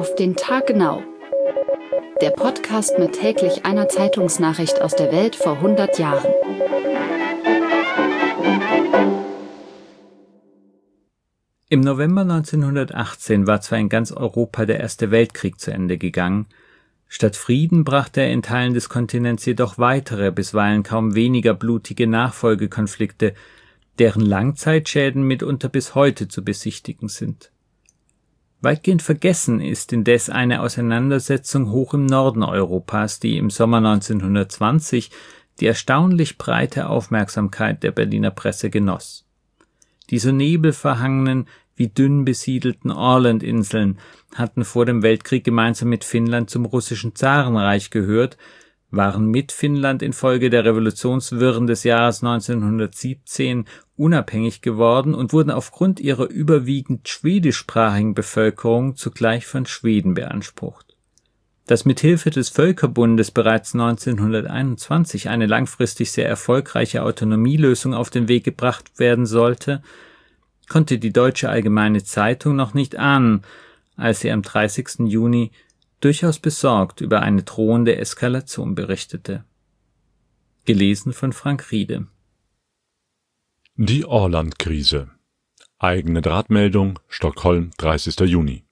Auf den Tag genau. Der Podcast mit täglich einer Zeitungsnachricht aus der Welt vor 100 Jahren. Im November 1918 war zwar in ganz Europa der Erste Weltkrieg zu Ende gegangen, statt Frieden brachte er in Teilen des Kontinents jedoch weitere, bisweilen kaum weniger blutige Nachfolgekonflikte, deren Langzeitschäden mitunter bis heute zu besichtigen sind. Weitgehend vergessen ist indes eine Auseinandersetzung hoch im Norden Europas, die im Sommer 1920 die erstaunlich breite Aufmerksamkeit der Berliner Presse genoss. Die so nebelverhangenen wie dünn besiedelten Ålandinseln hatten vor dem Weltkrieg gemeinsam mit Finnland zum russischen Zarenreich gehört, waren mit Finnland infolge der Revolutionswirren des Jahres 1917 unabhängig geworden und wurden aufgrund ihrer überwiegend schwedischsprachigen Bevölkerung zugleich von Schweden beansprucht. Dass mit Hilfe des Völkerbundes bereits 1921 eine langfristig sehr erfolgreiche Autonomielösung auf den Weg gebracht werden sollte, konnte die Deutsche Allgemeine Zeitung noch nicht ahnen, als sie am 30. Juni durchaus besorgt über eine drohende Eskalation berichtete. Gelesen von Frank Riede. Die Åland-Krise. Eigene Drahtmeldung, Stockholm, 30. Juni.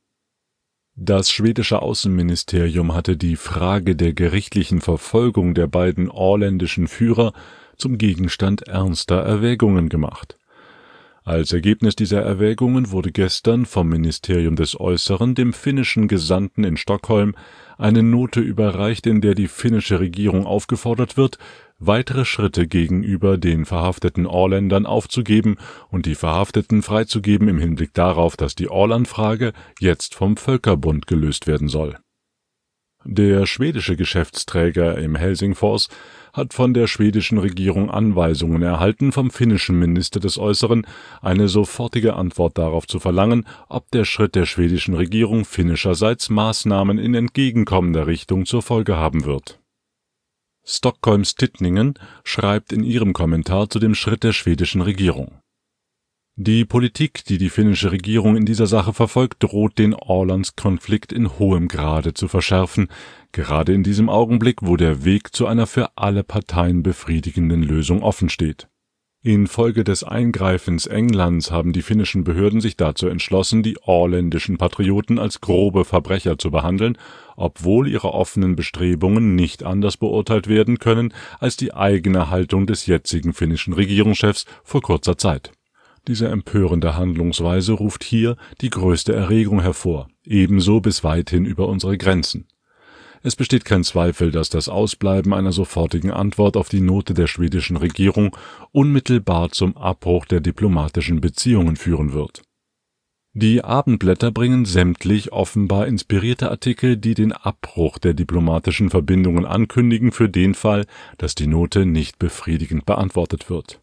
Das schwedische Außenministerium hatte die Frage der gerichtlichen Verfolgung der beiden åländischen Führer zum Gegenstand ernster Erwägungen gemacht. Als Ergebnis dieser Erwägungen wurde gestern vom Ministerium des Äußeren dem finnischen Gesandten in Stockholm eine Note überreicht, in der die finnische Regierung aufgefordert wird, weitere Schritte gegenüber den verhafteten Åländern aufzugeben und die Verhafteten freizugeben im Hinblick darauf, dass die Ålandfrage jetzt vom Völkerbund gelöst werden soll. Der schwedische Geschäftsträger im Helsingfors hat von der schwedischen Regierung Anweisungen erhalten, vom finnischen Minister des Äußeren eine sofortige Antwort darauf zu verlangen, ob der Schritt der schwedischen Regierung finnischerseits Maßnahmen in entgegenkommender Richtung zur Folge haben wird. Stockholms Tidningen schreibt in ihrem Kommentar zu dem Schritt der schwedischen Regierung: Die Politik, die die finnische Regierung in dieser Sache verfolgt, droht den Ålandskonflikt in hohem Grade zu verschärfen, gerade in diesem Augenblick, wo der Weg zu einer für alle Parteien befriedigenden Lösung offen steht. Infolge des Eingreifens Englands haben die finnischen Behörden sich dazu entschlossen, die åländischen Patrioten als grobe Verbrecher zu behandeln, obwohl ihre offenen Bestrebungen nicht anders beurteilt werden können als die eigene Haltung des jetzigen finnischen Regierungschefs vor kurzer Zeit. Diese empörende Handlungsweise ruft hier die größte Erregung hervor, ebenso bis weithin über unsere Grenzen. Es besteht kein Zweifel, dass das Ausbleiben einer sofortigen Antwort auf die Note der schwedischen Regierung unmittelbar zum Abbruch der diplomatischen Beziehungen führen wird. Die Abendblätter bringen sämtlich offenbar inspirierte Artikel, die den Abbruch der diplomatischen Verbindungen ankündigen für den Fall, dass die Note nicht befriedigend beantwortet wird.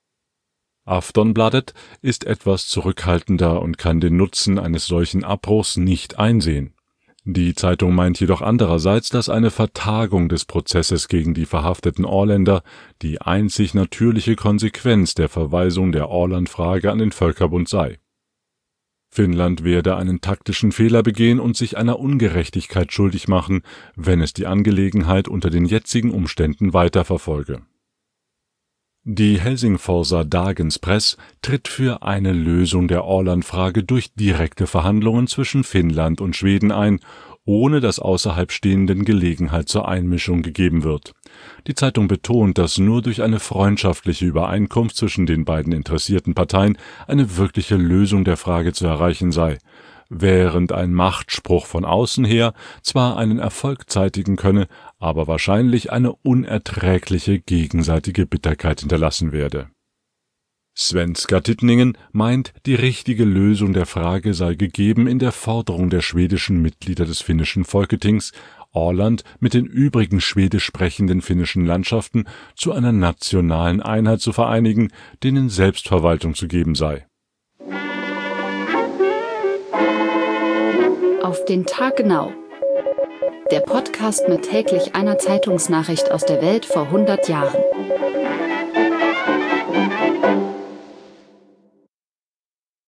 Aftonbladet ist etwas zurückhaltender und kann den Nutzen eines solchen Abbruchs nicht einsehen. Die Zeitung meint jedoch andererseits, dass eine Vertagung des Prozesses gegen die verhafteten Åländer die einzig natürliche Konsequenz der Verweisung der Ålandfrage an den Völkerbund sei. Finnland werde einen taktischen Fehler begehen und sich einer Ungerechtigkeit schuldig machen, wenn es die Angelegenheit unter den jetzigen Umständen weiterverfolge. Die Helsingforser Dagens Press tritt für eine Lösung der Ålandfrage durch direkte Verhandlungen zwischen Finnland und Schweden ein, ohne dass außerhalb Stehenden Gelegenheit zur Einmischung gegeben wird. Die Zeitung betont, dass nur durch eine freundschaftliche Übereinkunft zwischen den beiden interessierten Parteien eine wirkliche Lösung der Frage zu erreichen sei, während ein Machtspruch von außen her zwar einen Erfolg zeitigen könne, aber wahrscheinlich eine unerträgliche gegenseitige Bitterkeit hinterlassen werde. Svenska Tidningen meint, die richtige Lösung der Frage sei gegeben in der Forderung der schwedischen Mitglieder des finnischen Folketings, Åland mit den übrigen schwedisch sprechenden finnischen Landschaften zu einer nationalen Einheit zu vereinigen, denen Selbstverwaltung zu geben sei. Auf den Tag genau. Der Podcast mit täglich einer Zeitungsnachricht aus der Welt vor 100 Jahren.